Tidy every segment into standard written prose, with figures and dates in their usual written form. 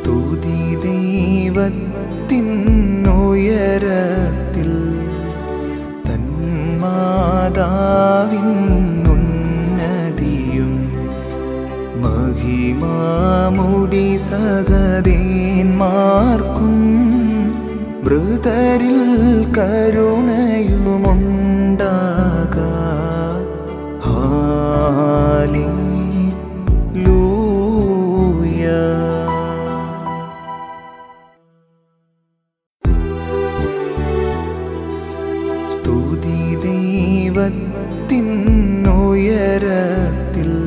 സ്തുതി ദൈവത്തിനുയരത്തിൽ തന്മാതാവിന്നുന്നതിയും മഹിമാമുടി സഹദേന്മാർക്കും മൃതരിൽ കരുണയുമുണ്ടാക. ഹല്ലേലൂയ. സ്തുതി ദൈവത്തിനുയരത്തിൽ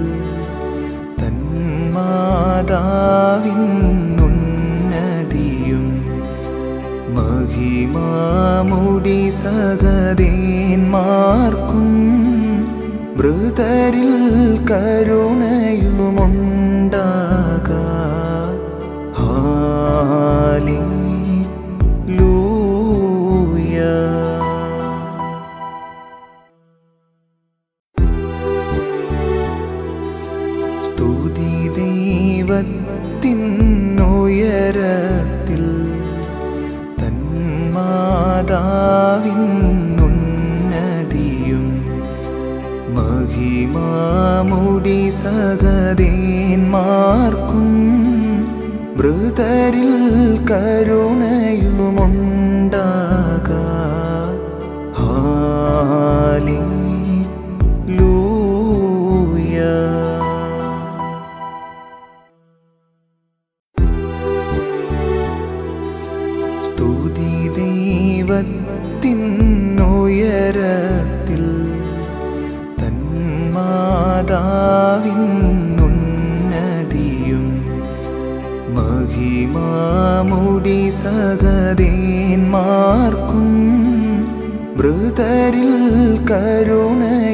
തന്മാതാവിന്നുന്നതിയും മഹിമാമുടി സഹദേന്മാർക്കും മൃതരിൽ കരുണയുമുണ്ടാക. ഹല്ലേലൂയ. സ്തുതി ദൈവത്തിനുയരത്തിൽ തന്മാതാവിന്നുന്നതിയും മഹിമാമുടി സഹദേന്മാർക്കും മൃതരിൽ കരുണയുമുണ്ടാക. ഹല്ലേലൂയ. സ്തുതി ദൈവത്തിനുയരത്തിൽ തന്മാതാവിന്നുന്നതിയും മഹിമാമുടി സഹദേന്മാർക്കും മൃതരിൽ കരുണ